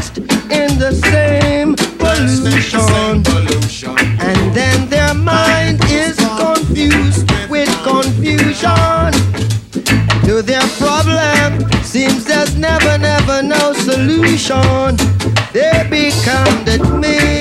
lost in the same pollution. And then their mind is confused with confusion. To their problem seems there's never no solution. They become the